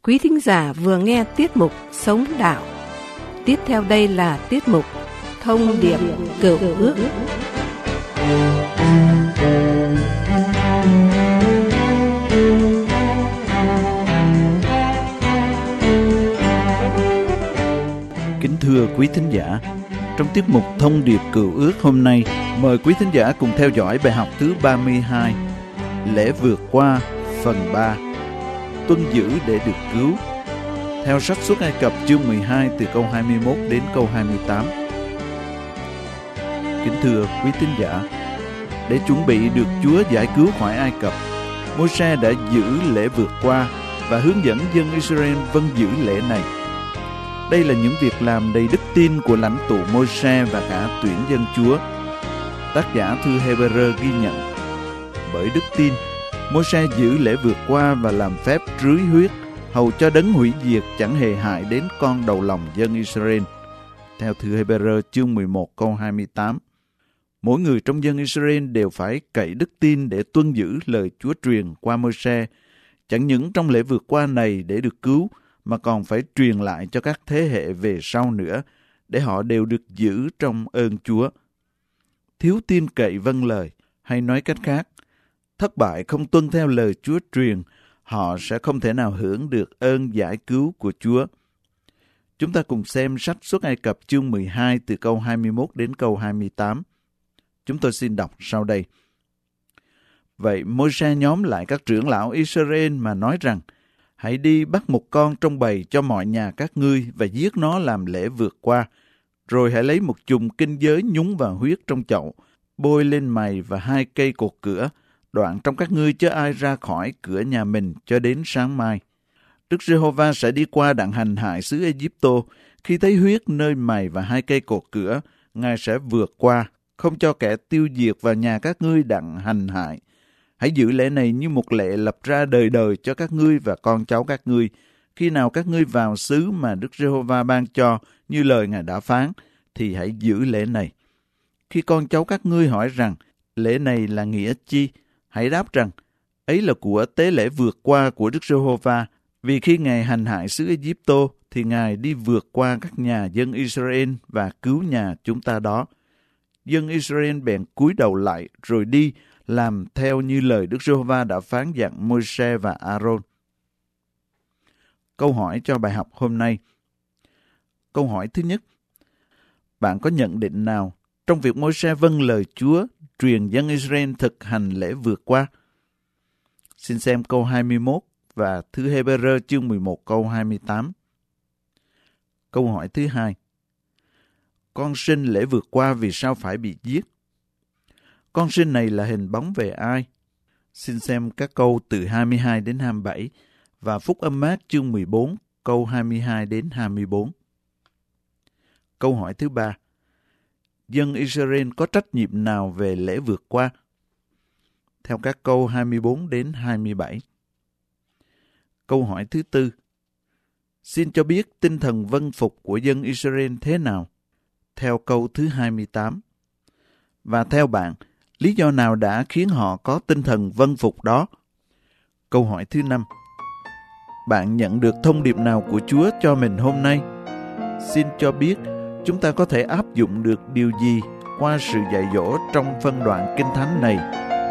Quý thính giả vừa nghe tiết mục Sống Đạo. Tiếp theo đây là tiết mục Thông điệp Cựu Ước. Kính thưa quý thính giả, trong tiết mục Thông điệp Cựu Ước hôm nay, mời quý thính giả cùng theo dõi bài học thứ 32, Lễ vượt qua, phần 3, Tuân giữ để được cứu, theo sách Xuất Ai Cập chương 12 từ câu 21 đến câu 28. Kính thưa quý thính giả, để chuẩn bị được Chúa giải cứu khỏi Ai Cập, Môi-se đã giữ lễ vượt qua và hướng dẫn dân Israel vâng giữ lễ này. Đây là những việc làm đầy đức tin của lãnh tụ Môi-se và cả tuyển dân Chúa. Tác giả thư Hê-bơ-rơ ghi nhận, bởi đức tin, Môi-se giữ lễ vượt qua và làm phép rưới huyết, hầu cho đấng hủy diệt chẳng hề hại đến con đầu lòng dân Israel. Theo thư Hê-bơ-rơ chương 11 câu 28. Mỗi người trong dân Israel đều phải cậy đức tin để tuân giữ lời Chúa truyền qua Môi-se, chẳng những trong lễ vượt qua này để được cứu, mà còn phải truyền lại cho các thế hệ về sau nữa, để họ đều được giữ trong ơn Chúa. Thiếu tin cậy vâng lời, hay nói cách khác, thất bại không tuân theo lời Chúa truyền, họ sẽ không thể nào hưởng được ơn giải cứu của Chúa. Chúng ta cùng xem sách Xuất Ai Cập chương 12 từ câu 21 đến câu 28. Chúng tôi xin đọc sau đây. Vậy Môi-se nhóm lại các trưởng lão Israel mà nói rằng, hãy đi bắt một con trong bầy cho mọi nhà các ngươi và giết nó làm lễ vượt qua. Rồi hãy lấy một chùm kinh giới nhúng vào huyết trong chậu, bôi lên mày và 2 cây cột cửa, đoạn trong các ngươi chớ ai ra khỏi cửa nhà mình cho đến sáng mai. Đức Giê-hô-va sẽ đi qua đặng hành hại xứ Ê-díp-tô. Khi thấy huyết nơi mày và 2 cây cột cửa, Ngài sẽ vượt qua, không cho kẻ tiêu diệt vào nhà các ngươi đặng hành hại. Hãy giữ lễ này như một lệ lập ra đời đời cho các ngươi và con cháu các ngươi. Khi nào các ngươi vào xứ mà Đức Giê-hô-va ban cho như lời Ngài đã phán, thì hãy giữ lễ này. Khi con cháu các ngươi hỏi rằng, lễ này là nghĩa chi? Hãy đáp rằng, ấy là của tế lễ vượt qua của Đức Giê-hô-va. Vì khi Ngài hành hại xứ Ê-díp-tô, thì Ngài đi vượt qua các nhà dân Israel và cứu nhà chúng ta đó. Dân Israel bèn cúi đầu lại rồi đi, làm theo như lời Đức Giê-hô-va đã phán dặn Môi-se và A-rôn. Câu hỏi cho bài học hôm nay. Câu hỏi thứ nhất. Bạn có nhận định nào trong việc Môi-se vâng lời Chúa truyền dân Israel thực hành lễ vượt qua? Xin xem câu 21 và thư Hê-bơ-rơ chương 11 câu 28. Câu hỏi thứ hai. Con sinh lễ vượt qua vì sao phải bị giết? Con sinh này là hình bóng về ai? Xin xem các câu từ 22 đến 27 và Phúc Âm Mát chương 14 câu 22 đến 24. Câu hỏi thứ ba. Dân Israel có trách nhiệm nào về lễ vượt qua? Theo các câu 24 đến 27. Câu hỏi thứ tư. Xin cho biết tinh thần vâng phục của dân Israel thế nào? Theo câu thứ 28. Và theo bạn, lý do nào đã khiến họ có tinh thần vâng phục đó? Câu hỏi thứ 5. Bạn nhận được thông điệp nào của Chúa cho mình hôm nay? Xin cho biết chúng ta có thể áp dụng được điều gì qua sự dạy dỗ trong phân đoạn Kinh Thánh này?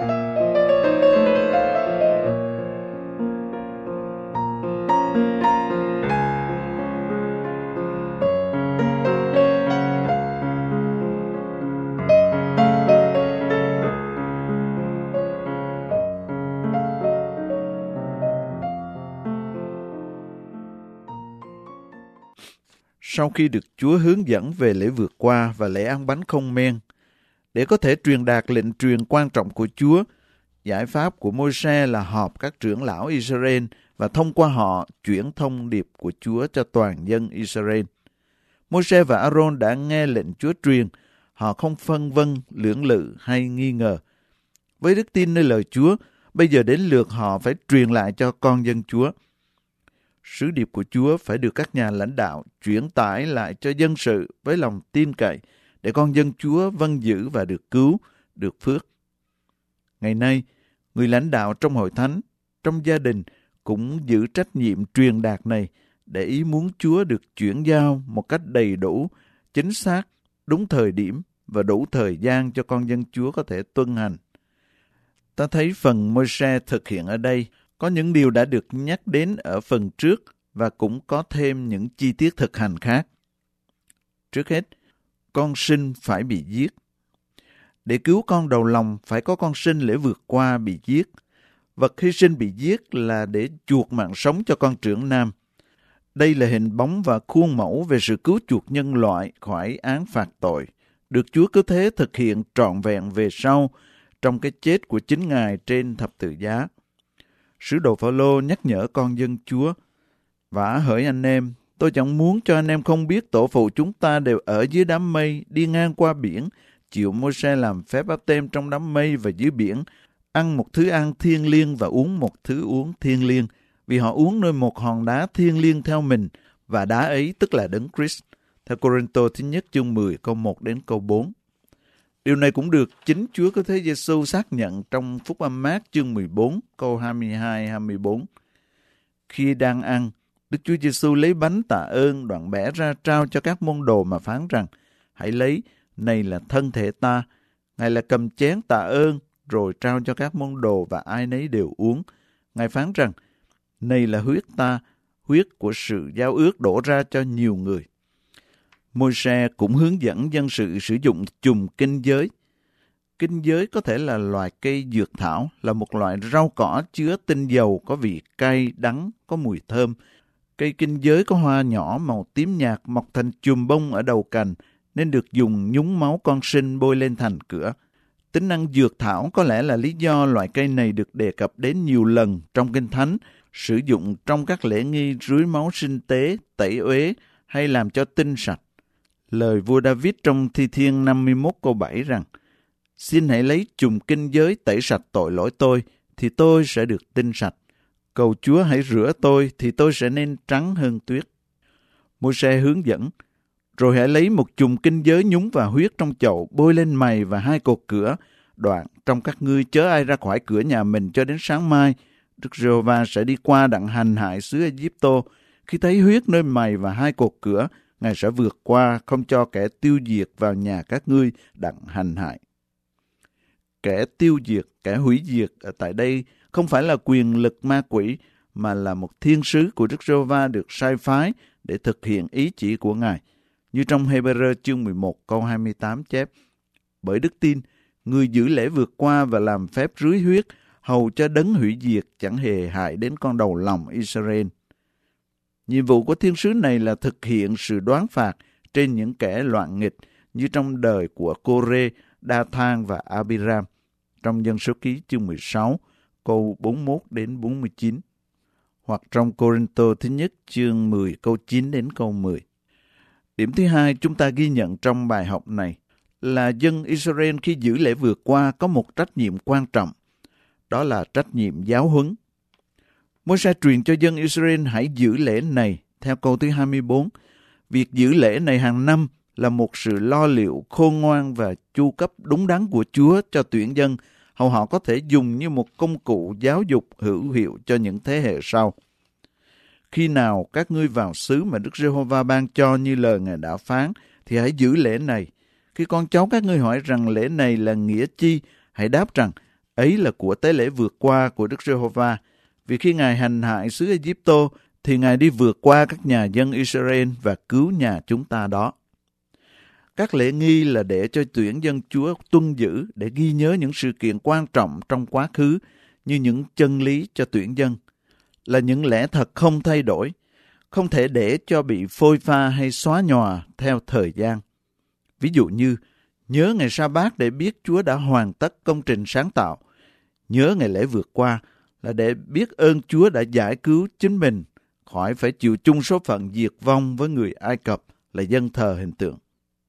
Sau khi được Chúa hướng dẫn về lễ vượt qua và lễ ăn bánh không men, để có thể truyền đạt lệnh truyền quan trọng của Chúa, giải pháp của Môi-se là họp các trưởng lão Israel và thông qua họ chuyển thông điệp của Chúa cho toàn dân Israel. Môi-se và A-rôn đã nghe lệnh Chúa truyền, họ không phân vân, lưỡng lự hay nghi ngờ. Với đức tin nơi lời Chúa, bây giờ đến lượt họ phải truyền lại cho con dân Chúa. Sứ điệp của Chúa phải được các nhà lãnh đạo chuyển tải lại cho dân sự với lòng tin cậy để con dân Chúa vâng giữ và được cứu, được phước. Ngày nay, người lãnh đạo trong hội thánh, trong gia đình cũng giữ trách nhiệm truyền đạt này để ý muốn Chúa được chuyển giao một cách đầy đủ, chính xác, đúng thời điểm và đủ thời gian cho con dân Chúa có thể tuân hành. Ta thấy phần Môi-se thực hiện ở đây có những điều đã được nhắc đến ở phần trước và cũng có thêm những chi tiết thực hành khác. Trước hết, con sinh phải bị giết. Để cứu con đầu lòng phải có con sinh lễ vượt qua bị giết. Vật hy sinh bị giết là để chuộc mạng sống cho con trưởng nam. Đây là hình bóng và khuôn mẫu về sự cứu chuộc nhân loại khỏi án phạt tội, được Chúa cứ thế thực hiện trọn vẹn về sau trong cái chết của chính Ngài trên thập tự giá. Sứ đồ Phao-lô nhắc nhở con dân Chúa: Vả hỡi anh em, tôi chẳng muốn cho anh em không biết tổ phụ chúng ta đều ở dưới đám mây, đi ngang qua biển, chịu Môi-se làm phép báp têm trong đám mây và dưới biển, ăn một thứ ăn thiêng liêng và uống một thứ uống thiêng liêng, vì họ uống nơi một hòn đá thiêng liêng theo mình, và đá ấy tức là Đấng Christ. Theo Cô-rinh-tô thứ nhất chương 10 câu 1 đến câu 4. Điều này cũng được chính Chúa Cứu Thế Giê-xu xác nhận trong Phúc Âm Mác chương 14 câu 22-24. Khi đang ăn, Đức Chúa Giê-xu lấy bánh tạ ơn, đoạn bẻ ra trao cho các môn đồ mà phán rằng: Hãy lấy, này là thân thể ta. Ngài là cầm chén tạ ơn, rồi trao cho các môn đồ và ai nấy đều uống. Ngài phán rằng: Này là huyết ta, huyết của sự giao ước đổ ra cho nhiều người. Môi-se cũng hướng dẫn dân sự sử dụng chùm kinh giới. Kinh giới có thể là loài cây dược thảo, là một loại rau cỏ chứa tinh dầu có vị cay, đắng, có mùi thơm. Cây kinh giới có hoa nhỏ màu tím nhạt mọc thành chùm bông ở đầu cành, nên được dùng nhúng máu con sinh bôi lên thành cửa. Tính năng dược thảo có lẽ là lý do loại cây này được đề cập đến nhiều lần trong Kinh Thánh, sử dụng trong các lễ nghi rưới máu sinh tế, tẩy uế hay làm cho tinh sạch. Lời vua David trong Thi Thiên 51 câu 7 rằng: Xin hãy lấy chùm kinh giới tẩy sạch tội lỗi tôi, thì tôi sẽ được tinh sạch. Cầu Chúa hãy rửa tôi, thì tôi sẽ nên trắng hơn tuyết. Môi-se hướng dẫn: Rồi hãy lấy một chùm kinh giới nhúng vào huyết trong chậu, bôi lên mày và hai cột cửa. Đoạn trong các ngươi chớ ai ra khỏi cửa nhà mình cho đến sáng mai. Đức Giê-hô-va sẽ đi qua đặng hành hại xứ Ai-cập. Khi thấy huyết nơi mày và hai cột cửa, Ngài sẽ vượt qua, không cho kẻ tiêu diệt vào nhà các ngươi đặng hành hại. Kẻ tiêu diệt, kẻ hủy diệt ở tại đây không phải là quyền lực ma quỷ, mà là một thiên sứ của Đức Giê-hô-va được sai phái để thực hiện ý chỉ của Ngài. Như trong Hê-bơ-rơ chương 11 câu 28 chép: Bởi đức tin, người giữ lễ vượt qua và làm phép rưới huyết, hầu cho đấng hủy diệt chẳng hề hại đến con đầu lòng Israel. Nhiệm vụ của thiên sứ này là thực hiện sự đoán phạt trên những kẻ loạn nghịch, như trong đời của Cô-rê, Đa-thang và Abiram, trong Dân Số Ký chương 16, câu 41 đến 49, hoặc trong Cô-rinh-tô thứ nhất chương 10 câu 9 đến câu 10. Điểm thứ hai chúng ta ghi nhận trong bài học này là dân Israel khi giữ lễ vượt qua có một trách nhiệm quan trọng, đó là trách nhiệm giáo huấn. Môi-se truyền cho dân Israel hãy giữ lễ này theo câu thứ 24. Việc giữ lễ này hàng năm là một sự lo liệu khôn ngoan và chu cấp đúng đắn của Chúa cho tuyển dân, hầu họ có thể dùng như một công cụ giáo dục hữu hiệu cho những thế hệ sau. Khi nào các ngươi vào xứ mà Đức Giê-hô-va ban cho như lời Ngài đã phán, thì hãy giữ lễ này. Khi con cháu các ngươi hỏi rằng lễ này là nghĩa chi, hãy đáp rằng ấy là của tế lễ vượt qua của Đức Giê-hô-va. Vì khi Ngài hành hại xứ Ai-cập, thì Ngài đi vượt qua các nhà dân Israel và cứu nhà chúng ta đó. Các lễ nghi là để cho tuyển dân Chúa tuân giữ, để ghi nhớ những sự kiện quan trọng trong quá khứ, như những chân lý cho tuyển dân, là những lẽ thật không thay đổi, không thể để cho bị phôi pha hay xóa nhòa theo thời gian. Ví dụ như, nhớ ngày Sa-bát để biết Chúa đã hoàn tất công trình sáng tạo. Nhớ ngày lễ vượt qua là để biết ơn Chúa đã giải cứu chính mình khỏi phải chịu chung số phận diệt vong với người Ai Cập là dân thờ hình tượng.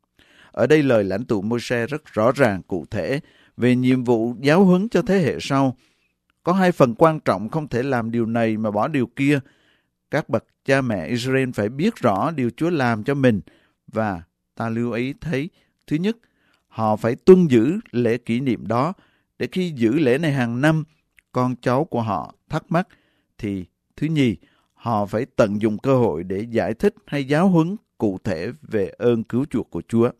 Ở đây lời lãnh tụ Môi-se rất rõ ràng cụ thể về nhiệm vụ giáo huấn cho thế hệ sau. Có hai phần quan trọng không thể làm điều này mà bỏ điều kia. Các bậc cha mẹ Israel phải biết rõ điều Chúa làm cho mình, và ta lưu ý thấy, thứ nhất, họ phải tuân giữ lễ kỷ niệm đó, để khi giữ lễ này hàng năm, con cháu của họ thắc mắc thì Thứ nhì, họ phải tận dụng cơ hội để giải thích hay giáo huấn cụ thể về ơn cứu chuộc của Chúa.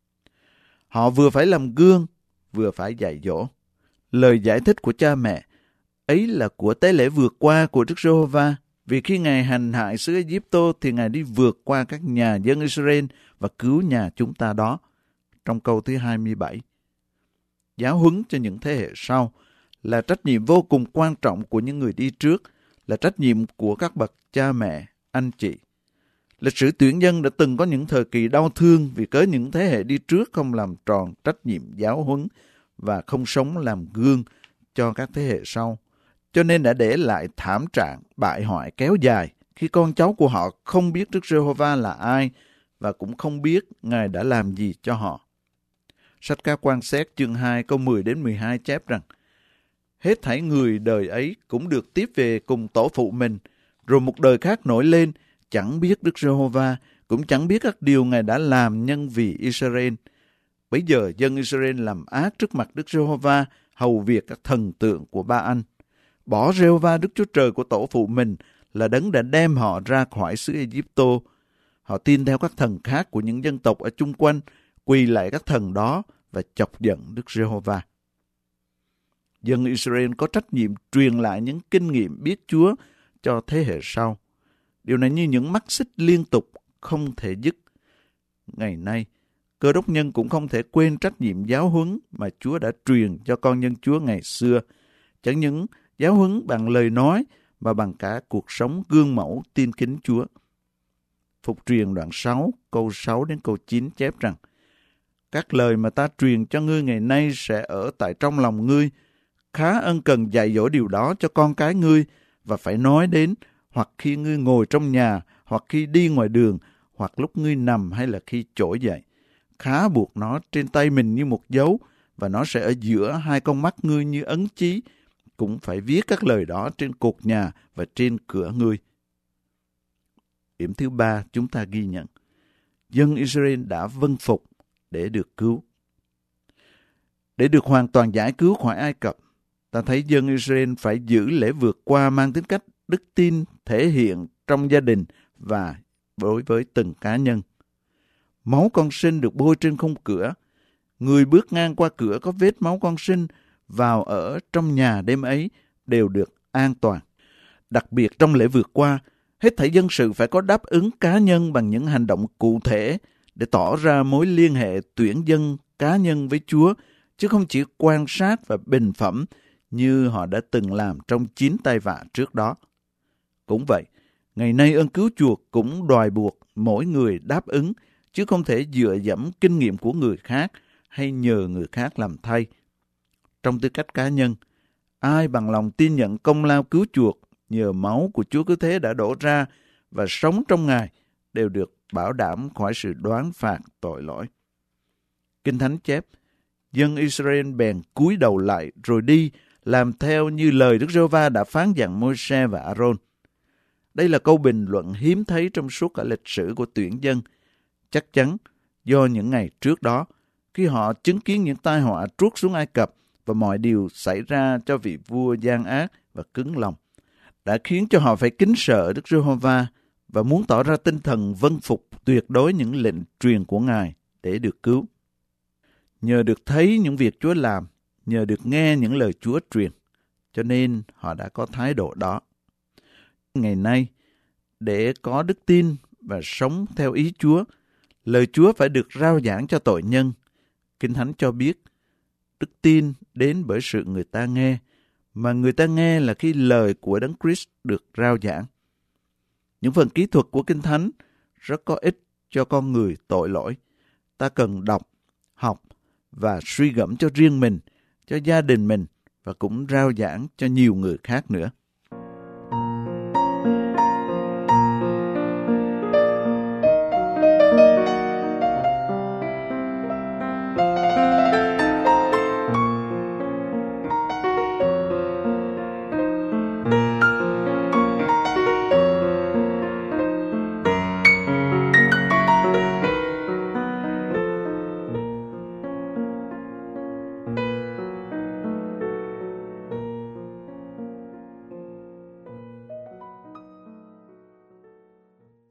Họ vừa phải làm gương, vừa phải dạy dỗ. Lời giải thích của cha mẹ ấy là của tế lễ vượt qua của Đức Giê-hô-va, vì khi Ngài hành hại xứ Ai-cập thì Ngài đi vượt qua các nhà dân Israel và cứu nhà chúng ta đó. Trong câu thứ 27. Giáo huấn cho những thế hệ sau là trách nhiệm vô cùng quan trọng của những người đi trước, là trách nhiệm của các bậc cha mẹ, anh chị. Lịch sử tuyển dân đã từng có những thời kỳ đau thương vì cớ những thế hệ đi trước không làm tròn trách nhiệm giáo huấn và không sống làm gương cho các thế hệ sau. Cho nên đã để lại thảm trạng bại hoại kéo dài khi con cháu của họ không biết Đức Giê-hô-va là ai và cũng không biết Ngài đã làm gì cho họ. Sách Các Quan Xét chương 2 câu 10 đến 12 chép rằng: Hết thảy người đời ấy cũng được tiếp về cùng tổ phụ mình, rồi một đời khác nổi lên, chẳng biết Đức Giê-hô-va, cũng chẳng biết các điều Ngài đã làm nhân vì Israel. Bấy giờ dân Israel làm ác trước mặt Đức Giê-hô-va, hầu việc các thần tượng của Ba-anh. Bỏ Giê-hô-va Đức Chúa Trời của tổ phụ mình là đấng đã đem họ ra khỏi xứ Ai-cập. Họ tin theo các thần khác của những dân tộc ở chung quanh, quỳ lại các thần đó và chọc giận Đức Giê-hô-va. Dân Israel có trách nhiệm truyền lại những kinh nghiệm biết Chúa cho thế hệ sau. Điều này như những mắt xích liên tục, không thể dứt. Ngày nay, Cơ Đốc nhân cũng không thể quên trách nhiệm giáo huấn mà Chúa đã truyền cho con nhân Chúa ngày xưa. Chẳng những giáo huấn bằng lời nói mà bằng cả cuộc sống gương mẫu tin kính Chúa. Phục truyền đoạn 6, câu 6 đến câu 9 chép rằng: Các lời mà ta truyền cho ngươi ngày nay sẽ ở tại trong lòng ngươi. Khá ân cần dạy dỗ điều đó cho con cái ngươi, và phải nói đến hoặc khi ngươi ngồi trong nhà, hoặc khi đi ngoài đường, hoặc lúc ngươi nằm hay là khi trỗi dậy. Khá buộc nó trên tay mình như một dấu, và nó sẽ ở giữa hai con mắt ngươi như ấn chí. Cũng phải viết các lời đó trên cột nhà và trên cửa ngươi. Điểm thứ 3 chúng ta ghi nhận: dân Israel đã vâng phục để được cứu. Để được hoàn toàn giải cứu khỏi Ai Cập, ta thấy dân Israel phải giữ lễ vượt qua mang tính cách đức tin thể hiện trong gia đình và đối với từng cá nhân. Máu con sinh được bôi trên khung cửa. Người bước ngang qua cửa có vết máu con sinh vào ở trong nhà đêm ấy đều được an toàn. Đặc biệt trong lễ vượt qua, hết thảy dân sự phải có đáp ứng cá nhân bằng những hành động cụ thể để tỏ ra mối liên hệ tuyển dân cá nhân với Chúa, chứ không chỉ quan sát và bình phẩm như họ đã từng làm trong 9 tai vạ trước đó. Cũng vậy, ngày nay ơn cứu chuộc cũng đòi buộc mỗi người đáp ứng, chứ không thể dựa dẫm kinh nghiệm của người khác hay nhờ người khác làm thay. Trong tư cách cá nhân, ai bằng lòng tin nhận công lao cứu chuộc nhờ máu của Chúa Cứu Thế đã đổ ra và sống trong Ngài đều được bảo đảm khỏi sự đoán phạt tội lỗi. Kinh Thánh chép: Dân Israel bèn cúi đầu lại rồi đi, làm theo như lời Đức Giê-hô-va đã phán dặn Môi-se và A-rôn. Đây là câu bình luận hiếm thấy trong suốt cả lịch sử của tuyển dân. Chắc chắn do những ngày trước đó, khi họ chứng kiến những tai họa trút xuống Ai Cập và mọi điều xảy ra cho vị vua gian ác và cứng lòng, đã khiến cho họ phải kính sợ Đức Giê-hô-va và muốn tỏ ra tinh thần vâng phục tuyệt đối những lệnh truyền của Ngài để được cứu. Nhờ được thấy những việc Chúa làm, nhờ được nghe những lời Chúa truyền, cho nên họ đã có thái độ đó. Ngày nay, để có đức tin và sống theo ý Chúa, lời Chúa phải được rao giảng cho tội nhân. Kinh Thánh cho biết, đức tin đến bởi sự người ta nghe, mà người ta nghe là khi lời của Đấng Christ được rao giảng. Những phần kỹ thuật của Kinh Thánh rất có ích cho con người tội lỗi. Ta cần đọc, học và suy gẫm cho riêng mình, cho gia đình mình và cũng rao giảng cho nhiều người khác nữa.